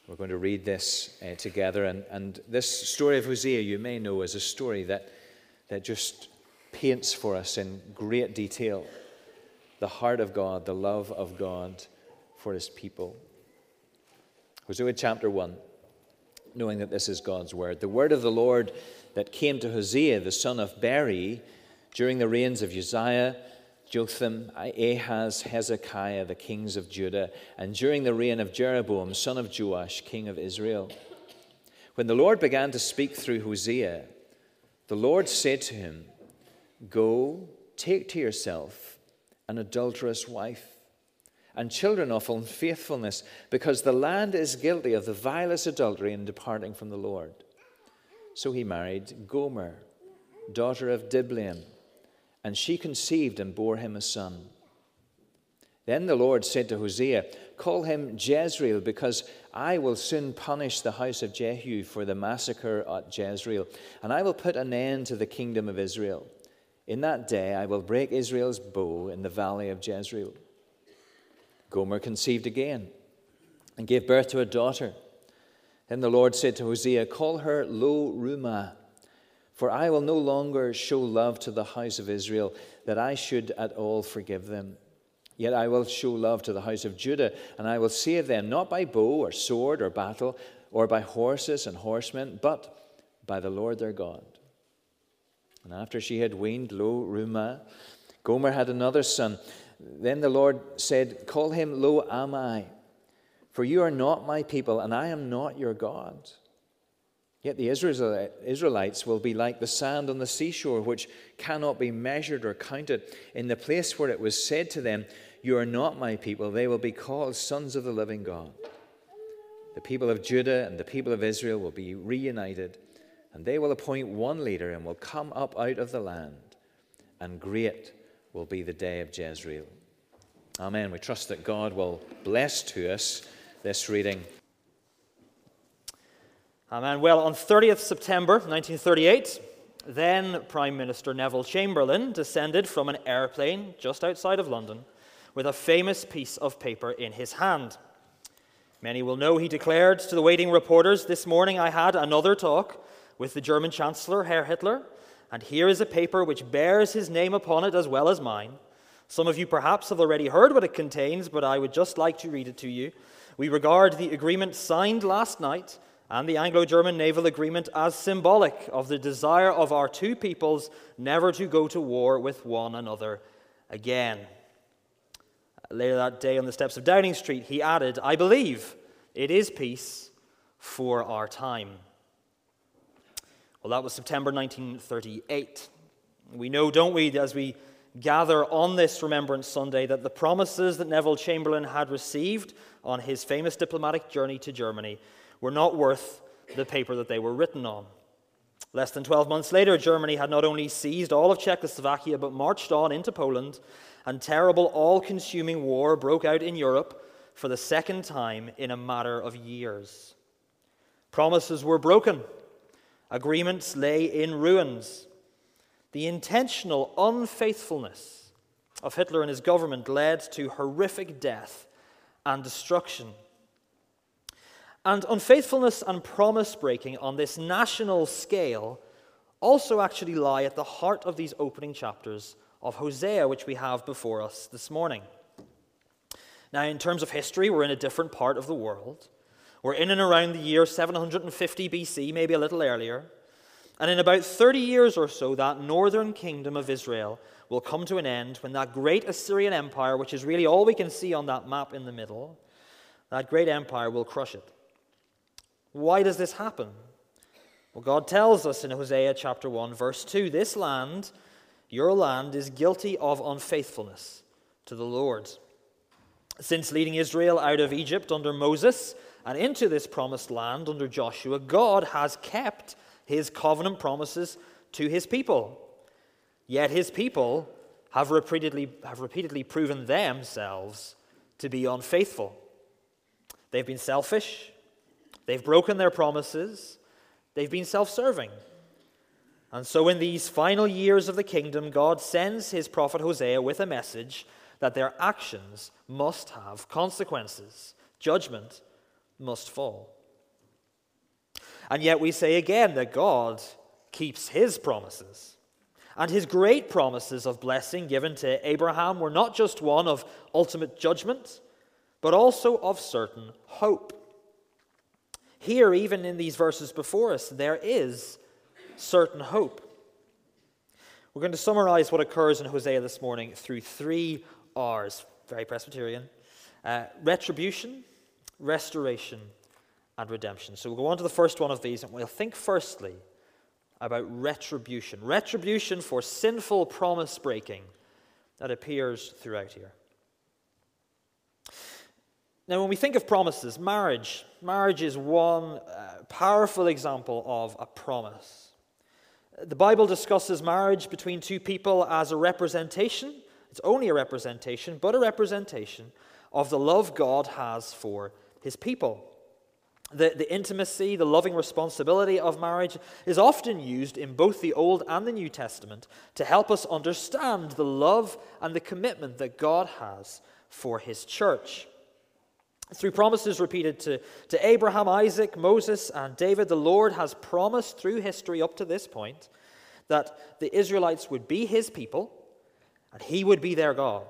We're going to read this together. And this story of Hosea, you may know, is a story that just paints for us in great detail the heart of God, the love of God for his people. Hosea chapter 1, knowing that this is God's word. The word of the Lord that came to Hosea, the son of Beri, during the reigns of Uzziah, Jotham, Ahaz, Hezekiah, the kings of Judah, and during the reign of Jeroboam, son of Joash, king of Israel. When the Lord began to speak through Hosea, the Lord said to him, "Go, take to yourself an adulterous wife and children of unfaithfulness, because the land is guilty of the vilest adultery in departing from the Lord." So he married Gomer, daughter of Diblaim, and she conceived and bore him a son. Then the Lord said to Hosea, "Call him Jezreel, because I will soon punish the house of Jehu for the massacre at Jezreel, and I will put an end to the kingdom of Israel. In that day I will break Israel's bow in the valley of Jezreel." Gomer conceived again and gave birth to a daughter. Then the Lord said to Hosea, "Call her Lo-Ruhamah, for I will no longer show love to the house of Israel, that I should at all forgive them. Yet I will show love to the house of Judah, and I will save them, not by bow or sword or battle, or by horses and horsemen, but by the Lord their God." And after she had weaned Lo-Ruhamah, Gomer had another son. Then the Lord said, "Call him Lo-Ammi, for you are not my people, and I am not your God." Yet the Israelites will be like the sand on the seashore, which cannot be measured or counted. In the place where it was said to them, "You are not my people," they will be called sons of the living God. The people of Judah and the people of Israel will be reunited, and they will appoint one leader and will come up out of the land, and great will be the day of Jezreel. Amen. We trust that God will bless to us this reading. Amen. Well, on 30th September 1938, then Prime Minister Neville Chamberlain descended from an airplane just outside of London with a famous piece of paper in his hand. Many will know he declared to the waiting reporters, "This morning I had another talk with the German Chancellor, Herr Hitler, and here is a paper which bears his name upon it as well as mine. Some of you perhaps have already heard what it contains, but I would just like to read it to you. We regard the agreement signed last night and the Anglo-German naval agreement as symbolic of the desire of our two peoples never to go to war with one another again." Later that day on the steps of Downing Street, he added, "I believe it is peace for our time." Well, that was September 1938. We know, don't we, as we gather on this Remembrance Sunday, that the promises that Neville Chamberlain had received on his famous diplomatic journey to Germany were not worth the paper that they were written on. Less than 12 months later, Germany had not only seized all of Czechoslovakia, but marched on into Poland, and terrible, all-consuming war broke out in Europe for the second time in a matter of years. Promises were broken. Agreements lay in ruins. The intentional unfaithfulness of Hitler and his government led to horrific death and destruction. And unfaithfulness and promise-breaking on this national scale also actually lie at the heart of these opening chapters of Hosea, which we have before us this morning. Now, in terms of history, we're in a different part of the world. We're in and around the year 750 BC, maybe a little earlier. And in about 30 years or so, that northern kingdom of Israel will come to an end when that great Assyrian empire, which is really all we can see on that map in the middle, that great empire will crush it. Why does this happen? Well, God tells us in Hosea chapter 1, verse 2, "This land, your land, is guilty of unfaithfulness to the Lord." Since leading Israel out of Egypt under Moses and into this promised land under Joshua, God has kept his covenant promises to his people. Yet his people have repeatedly proven themselves to be unfaithful. They've been selfish. They've broken their promises. They've been self-serving. And so in these final years of the kingdom, God sends his prophet Hosea with a message that their actions must have consequences. Judgment must fall. And yet we say again that God keeps his promises. And his great promises of blessing given to Abraham were not just one of ultimate judgment, but also of certain hope. Here, even in these verses before us, there is certain hope. We're going to summarize what occurs in Hosea this morning through 3 R's, very Presbyterian: retribution, restoration, and redemption. So we'll go on to the first one of these, and we'll think firstly about retribution. Retribution for sinful promise breaking that appears throughout here. Now, when we think of promises, marriage is one powerful example of a promise. The Bible discusses marriage between two people as a representation. It's only a representation, but a representation of the love God has for his people. The intimacy, the loving responsibility of marriage is often used in both the Old and the New Testament to help us understand the love and the commitment that God has for his church. Through promises repeated to Abraham, Isaac, Moses, and David, the Lord has promised through history up to this point that the Israelites would be his people and he would be their God.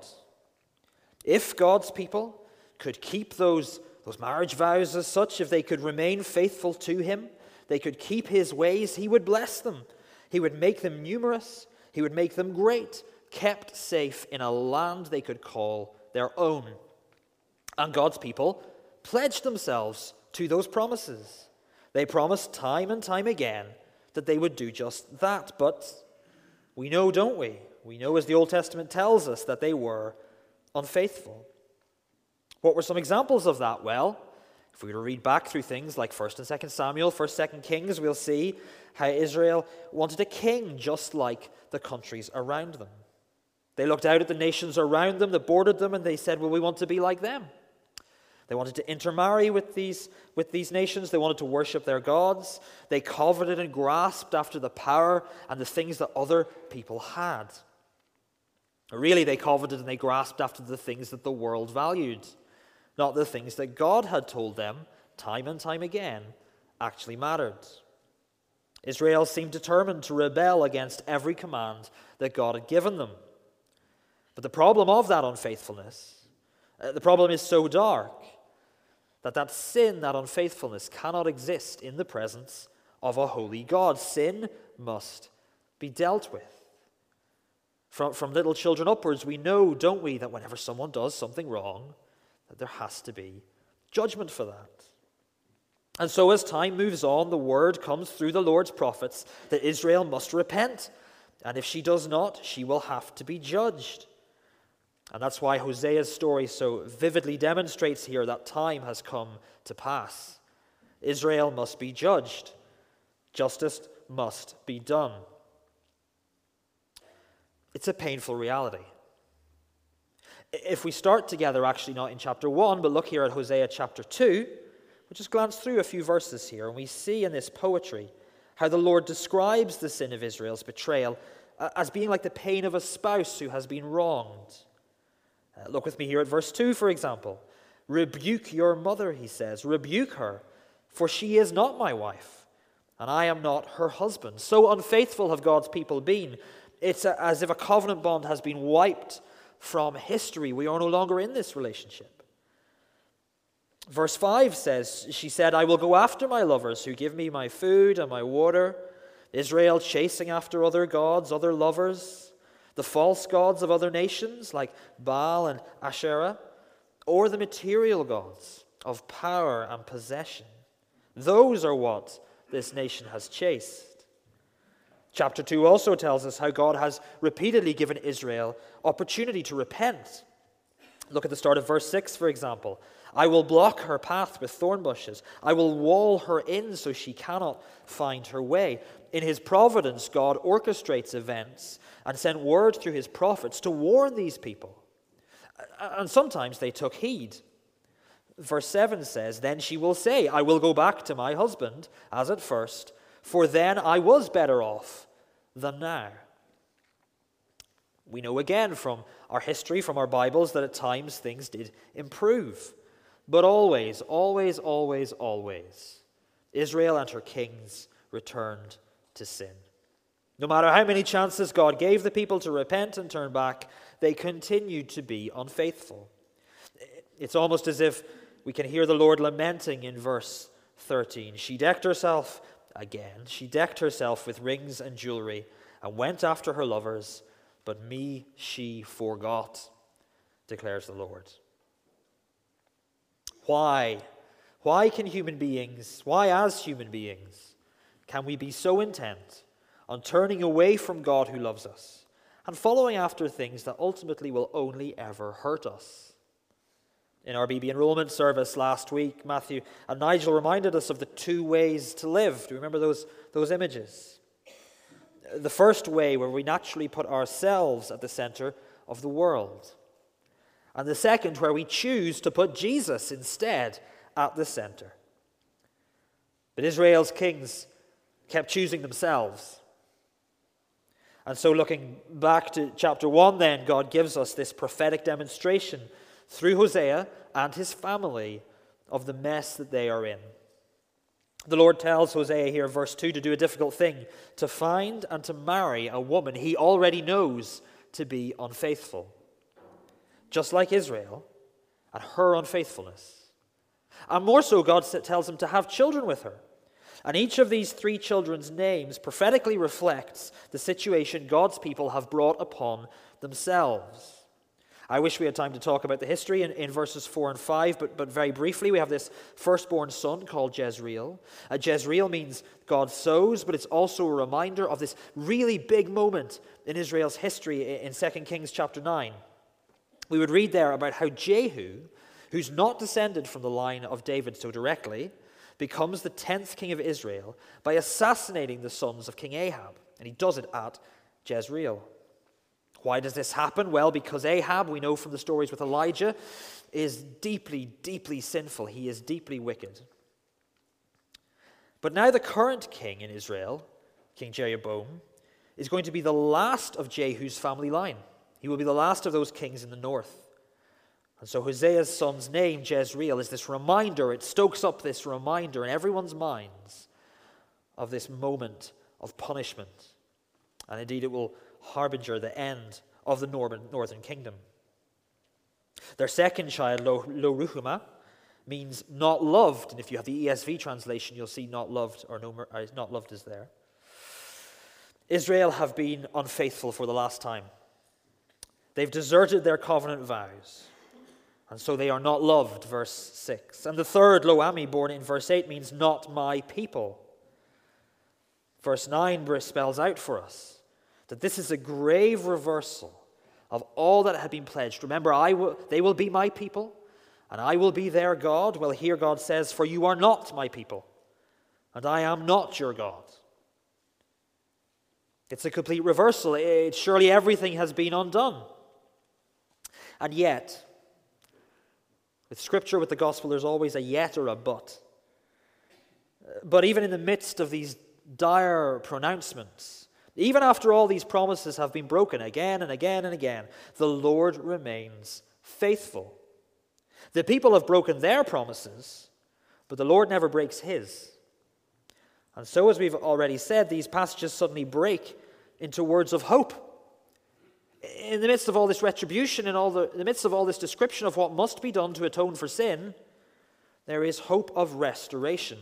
If God's people could keep those marriage vows as such, if they could remain faithful to him, they could keep his ways, he would bless them. He would make them numerous. He would make them great, kept safe in a land they could call their own. And God's people pledged themselves to those promises. They promised time and time again that they would do just that. But we know, don't we? We know, as the Old Testament tells us, that they were unfaithful. What were some examples of that? Well, if we were to read back through things like 1st and 2nd Samuel, 1st, 2nd Kings, we'll see how Israel wanted a king just like the countries around them. They looked out at the nations around them that bordered them, and they said, well, we want to be like them. They wanted to intermarry with these nations. They wanted to worship their gods. They coveted and grasped after the power and the things that other people had. Really, they coveted and they grasped after the things that the world valued, not the things that God had told them time and time again actually mattered. Israel seemed determined to rebel against every command that God had given them. But the problem of that unfaithfulness, the problem is so dark that sin, that unfaithfulness, cannot exist in the presence of a holy God. Sin must be dealt with. From little children upwards, we know, don't we, that whenever someone does something wrong, that there has to be judgment for that. And so as time moves on, the word comes through the Lord's prophets that Israel must repent. And if she does not, she will have to be judged. And that's why Hosea's story so vividly demonstrates here that time has come to pass. Israel must be judged. Justice must be done. It's a painful reality. If we start together, actually not in chapter 1, but look here at Hosea chapter 2, we'll just glance through a few verses here, and we see in this poetry how the Lord describes the sin of Israel's betrayal as being like the pain of a spouse who has been wronged. Look with me here at verse 2, for example. Rebuke your mother, he says. Rebuke her, for she is not my wife, and I am not her husband. So unfaithful have God's people been. It's as if a covenant bond has been wiped from history. We are no longer in this relationship. Verse 5 says, she said, I will go after my lovers who give me my food and my water. Israel chasing after other gods, other lovers, the false gods of other nations like Baal and Asherah, or the material gods of power and possession. Those are what this nation has chased. Chapter 2 also tells us how God has repeatedly given Israel opportunity to repent. Look at the start of verse 6, for example. I will block her path with thorn bushes. I will wall her in so she cannot find her way. In his providence, God orchestrates events and sent word through his prophets to warn these people. And sometimes they took heed. Verse 7 says, then she will say, I will go back to my husband as at first, for then I was better off than now. We know again from our history, from our Bibles, that at times things did improve. But always, always, always, always, Israel and her kings returned to sin. No matter how many chances God gave the people to repent and turn back, they continued to be unfaithful. It's almost as if we can hear the Lord lamenting in verse 13. She decked herself with rings and jewelry and went after her lovers, but me she forgot, declares the Lord. Why? Why as human beings, can we be so intent on turning away from God who loves us and following after things that ultimately will only ever hurt us? In our BB enrollment service last week, Matthew and Nigel reminded us of the two ways to live. Do you remember those images? The first way, where we naturally put ourselves at the center of the world. And the second, where we choose to put Jesus instead at the center. But Israel's kings kept choosing themselves. And so looking back to chapter 1 then, God gives us this prophetic demonstration through Hosea and his family of the mess that they are in. The Lord tells Hosea here, verse 2, to do a difficult thing, to find and to marry a woman he already knows to be unfaithful, just like Israel and her unfaithfulness. And more so, God tells him to have children with her. And each of these three children's names prophetically reflects the situation God's people have brought upon themselves. I wish we had time to talk about the history in verses 4 and 5, but very briefly, we have this firstborn son called Jezreel. Jezreel means God sows, but it's also a reminder of this really big moment in Israel's history in 2 Kings chapter 9. We would read there about how Jehu, who's not descended from the line of David so directly, becomes the 10th king of Israel by assassinating the sons of King Ahab. And he does it at Jezreel. Why does this happen? Well, because Ahab, we know from the stories with Elijah, is deeply, deeply sinful. He is deeply wicked. But now the current king in Israel, King Jeroboam, is going to be the last of Jehu's family line. He will be the last of those kings in the north. And so Hosea's son's name, Jezreel, is this reminder. It stokes up this reminder in everyone's minds of this moment of punishment. And indeed, it will harbinger the end of the northern kingdom. Their second child, Lo-Ruhamah, means not loved. And if you have the ESV translation, you'll see not loved, or not loved is there. Israel have been unfaithful for the last time. They've deserted their covenant vows. And so they are not loved, verse 6. And the third, Lo-Ammi, born in verse 8, means not my people. Verse 9 spells out for us that this is a grave reversal of all that had been pledged. Remember, they will be my people, and I will be their God. Well, here God says, for you are not my people, and I am not your God. It's a complete reversal. Surely everything has been undone. And yet, with Scripture, with the gospel, there's always a yet or a but. But even in the midst of these dire pronouncements, even after all these promises have been broken again and again and again, the Lord remains faithful. The people have broken their promises, but the Lord never breaks his. And so, as we've already said, these passages suddenly break into words of hope. In the midst of all this retribution and in the midst of all this description of what must be done to atone for sin, there is hope of restoration.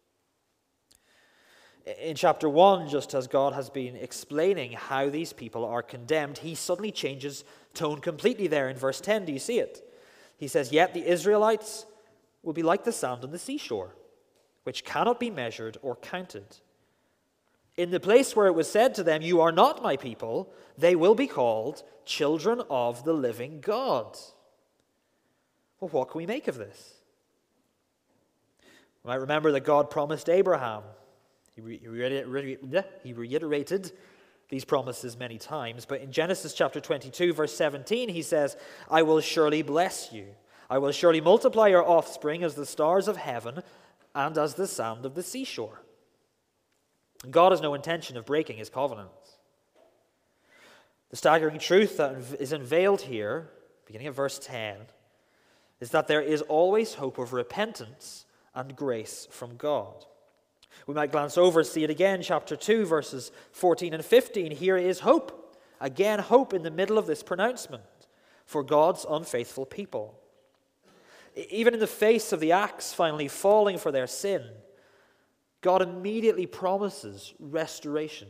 In chapter 1, just as God has been explaining how these people are condemned, he suddenly changes tone completely there in verse 10. Do you see it? He says, yet the Israelites will be like the sand on the seashore, which cannot be measured or counted. In the place where it was said to them, you are not my people, they will be called children of the living God. Well, what can we make of this? We might remember that God promised Abraham. He reiterated these promises many times, but in Genesis chapter 22, verse 17, he says, I will surely bless you. I will surely multiply your offspring as the stars of heaven and as the sand of the seashore. God has no intention of breaking his covenants. The staggering truth that is unveiled here, beginning at verse 10, is that there is always hope of repentance and grace from God. We might glance over, see it again, chapter 2, verses 14 and 15. Here is hope. Again, hope in the middle of this pronouncement for God's unfaithful people. Even in the face of the axe finally falling for their sin, God immediately promises restoration.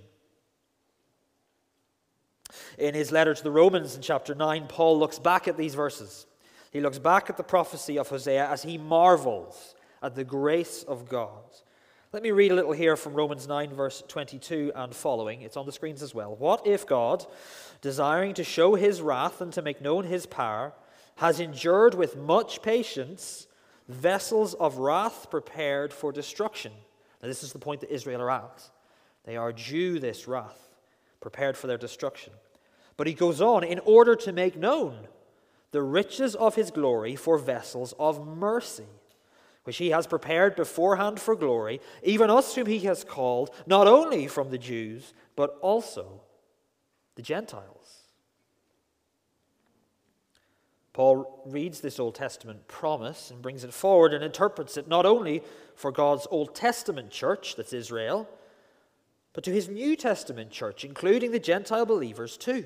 In his letter to the Romans in chapter 9, Paul looks back at these verses. He looks back at the prophecy of Hosea as he marvels at the grace of God. Let me read a little here from Romans 9, verse 22 and following. It's on the screens as well. What if God, desiring to show his wrath and to make known his power, has endured with much patience vessels of wrath prepared for destruction? Now, this is the point that Israel are at. They are due this wrath, prepared for their destruction. But he goes on, in order to make known the riches of his glory for vessels of mercy, which he has prepared beforehand for glory, even us whom he has called, not only from the Jews, but also the Gentiles. Paul reads this Old Testament promise and brings it forward and interprets it not only for God's Old Testament church, that's Israel, but to his New Testament church, including the Gentile believers too.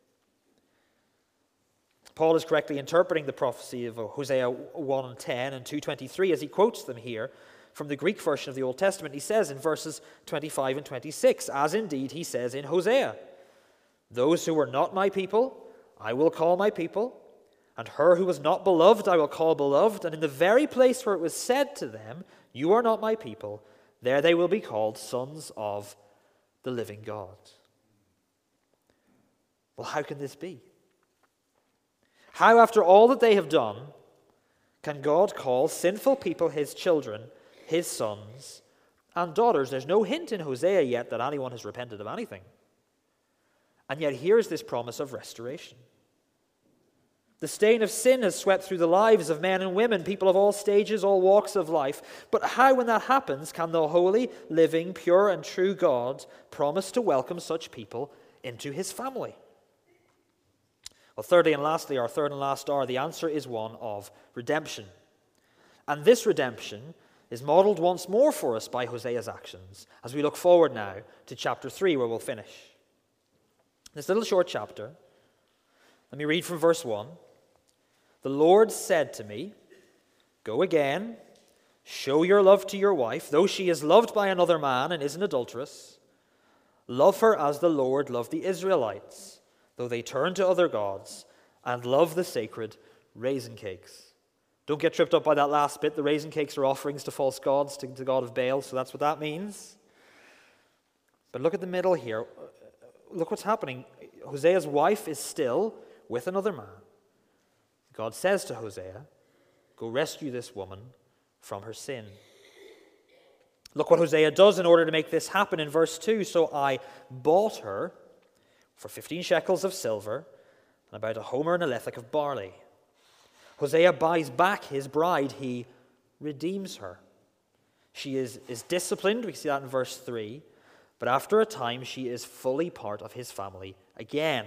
Paul is correctly interpreting the prophecy of Hosea 1:10 and 2:23 as he quotes them here from the Greek version of the Old Testament. He says in verses 25 and 26, as indeed he says in Hosea, those who were not my people, I will call my people, and her who was not beloved, I will call beloved, and in the very place where it was said to them, you are not my people, there they will be called sons of the living God. Well, how can this be? How, after all that they have done, can God call sinful people his children, his sons and daughters? There's no hint in Hosea yet that anyone has repented of anything. And yet here's this promise of restoration. The stain of sin has swept through the lives of men and women, people of all stages, all walks of life. But how, when that happens, can the holy, living, pure and true God promise to welcome such people into his family? Well, thirdly and lastly, our third and last R, the answer is one of redemption. And this redemption is modeled once more for us by Hosea's actions as we look forward now to chapter 3, where we'll finish. This little short chapter, let me read from verse 1. The Lord said to me, go again, show your love to your wife, though she is loved by another man and is an adulteress. Love her as the Lord loved the Israelites, though they turn to other gods and love the sacred raisin cakes. Don't get tripped up by that last bit. The raisin cakes are offerings to false gods, to the god of Baal, so that's what that means. But look at the middle here. Look what's happening. Hosea's wife is still with another man. God says to Hosea, go rescue this woman from her sin. Look what Hosea does in order to make this happen in verse 2. So I bought her for 15 shekels of silver and about a homer and a lethek of barley. Hosea buys back his bride. He redeems her. She is disciplined. We see that in verse 3. But after a time, she is fully part of his family again.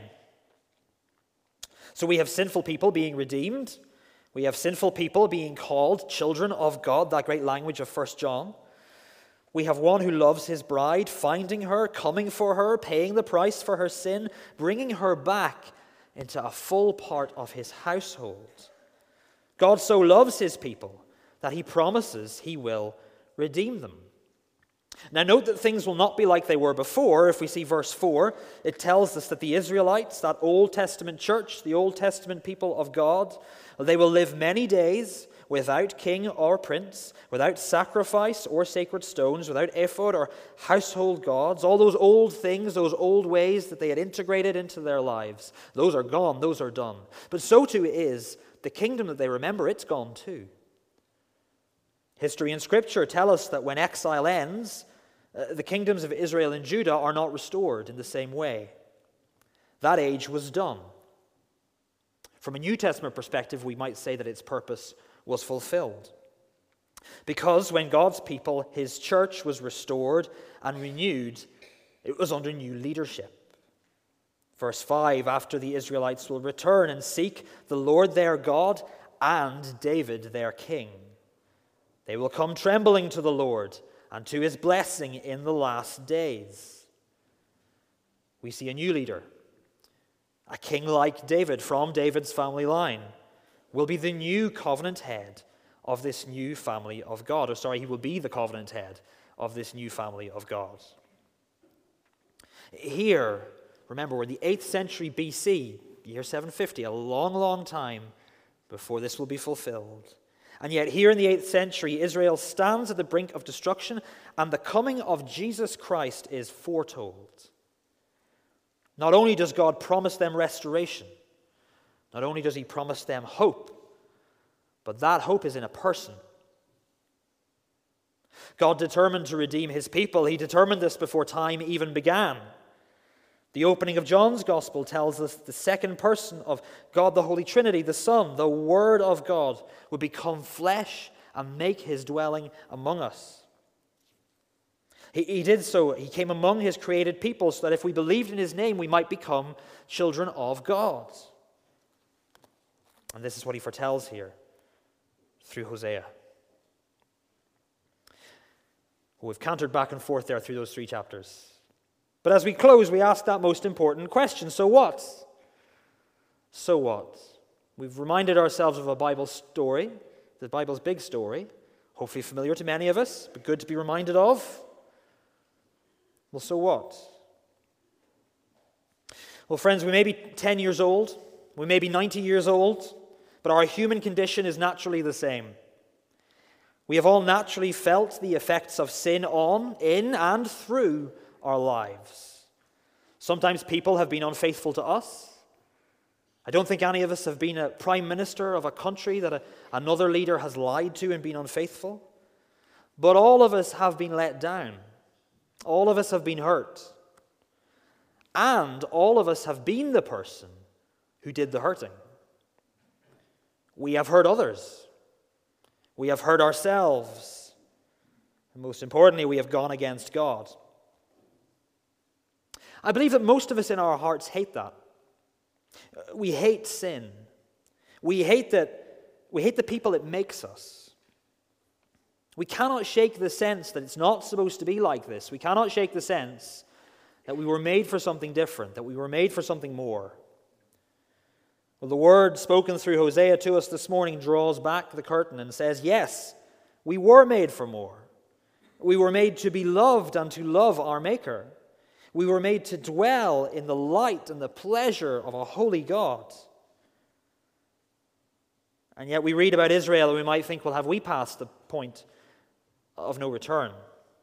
So we have sinful people being redeemed. We have sinful people being called children of God, that great language of 1 John. We have one who loves his bride, finding her, coming for her, paying the price for her sin, bringing her back into a full part of his household. God so loves his people that he promises he will redeem them. Now note that things will not be like they were before. If we see verse 4, it tells us that the Israelites, that Old Testament church, the Old Testament people of God, they will live many days without king or prince, without sacrifice or sacred stones, without ephod or household gods. All those old things, those old ways that they had integrated into their lives, those are gone, those are done. But so too is the kingdom that they remember, it's gone too. History and Scripture tell us that when exile ends, the kingdoms of Israel and Judah are not restored in the same way. That age was done. From a New Testament perspective, we might say that its purpose was fulfilled. Because when God's people, his church, was restored and renewed, it was under new leadership. Verse 5, after the Israelites will return and seek the Lord their God and David their king. They will come trembling to the Lord and to his blessing in the last days. We see a new leader, a king like David from David's family line, will be the new covenant head of this new family of God. He will be the covenant head of this new family of God. Here, remember, we're in the 8th century BC, year 750, a long, long time before this will be fulfilled. And yet here in the 8th century, Israel stands at the brink of destruction, and the coming of Jesus Christ is foretold. Not only does God promise them restoration, not only does he promise them hope, but that hope is in a person. God determined to redeem his people. He determined this before time even began. The opening of John's Gospel tells us the second person of God, the Holy Trinity, the Son, the Word of God, would become flesh and make his dwelling among us. He did so. He came among his created people so that if we believed in his name, we might become children of God. And this is what he foretells here through Hosea. We've cantered back and forth there through those 3 chapters. But as we close, we ask that most important question. So what? So what? We've reminded ourselves of a Bible story, the Bible's big story, hopefully familiar to many of us, but good to be reminded of. Well, so what? Well, friends, we may be 10 years old, we may be 90 years old, but our human condition is naturally the same. We have all naturally felt the effects of sin on, in, and through our lives. Sometimes people have been unfaithful to us. I don't think any of us have been a prime minister of a country that another leader has lied to and been unfaithful. But all of us have been let down. All of us have been hurt. And all of us have been the person who did the hurting. We have hurt others. We have hurt ourselves. And most importantly, we have gone against God. I believe that most of us in our hearts hate that. We hate sin. We hate the people it makes us. We cannot shake the sense that it's not supposed to be like this. We cannot shake the sense that we were made for something different, that we were made for something more. Well, the word spoken through Hosea to us this morning draws back the curtain and says, yes, we were made for more. We were made to be loved and to love our Maker. We were made to dwell in the light and the pleasure of a holy God. And yet we read about Israel and we might think, well, have we passed the point of no return?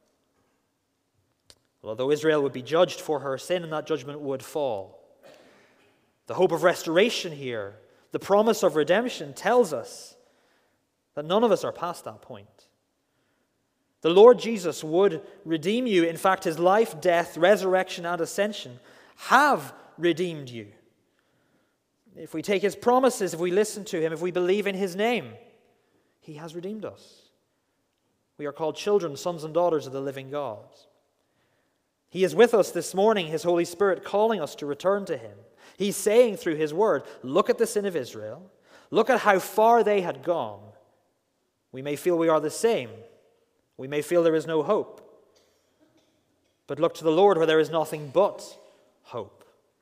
Well, although Israel would be judged for her sin and that judgment would fall, the hope of restoration here, the promise of redemption tells us that none of us are past that point. The Lord Jesus would redeem you. In fact, his life, death, resurrection, and ascension have redeemed you. If we take his promises, if we listen to him, if we believe in his name, he has redeemed us. We are called children, sons and daughters of the living God. He is with us this morning, his Holy Spirit calling us to return to him. He's saying through his word, look at the sin of Israel. Look at how far they had gone. We may feel we are the same. We may feel there is no hope. But look to the Lord where there is nothing but hope.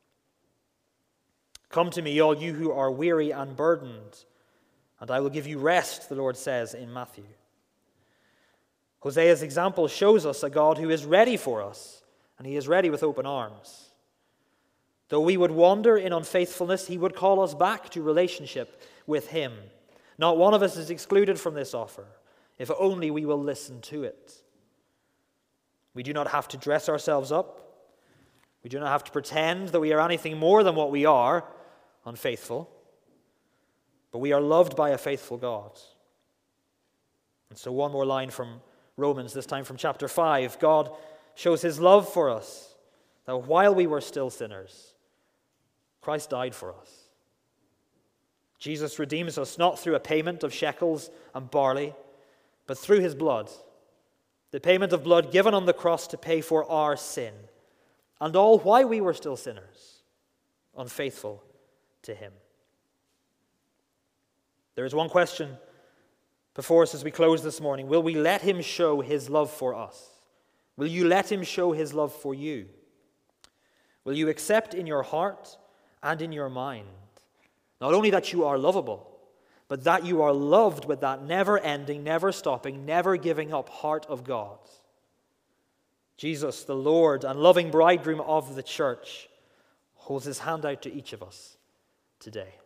Come to me, all you who are weary and burdened, and I will give you rest, the Lord says in Matthew. Hosea's example shows us a God who is ready for us, and he is ready with open arms. Though we would wander in unfaithfulness, he would call us back to relationship with him. Not one of us is excluded from this offer, if only we will listen to it. We do not have to dress ourselves up. We do not have to pretend that we are anything more than what we are, unfaithful. But we are loved by a faithful God. And so one more line from Romans, this time from chapter 5. God shows his love for us, that while we were still sinners, Christ died for us. Jesus redeems us not through a payment of shekels and barley, but through his blood, the payment of blood given on the cross to pay for our sin, and all while we were still sinners, unfaithful to him. There is one question before us as we close this morning. Will we let him show his love for us? Will you let him show his love for you? Will you accept in your heart and in your mind not only that you are lovable, but that you are loved with that never-ending, never-stopping, never-giving up heart of God? Jesus, the Lord and loving bridegroom of the church, holds his hand out to each of us today.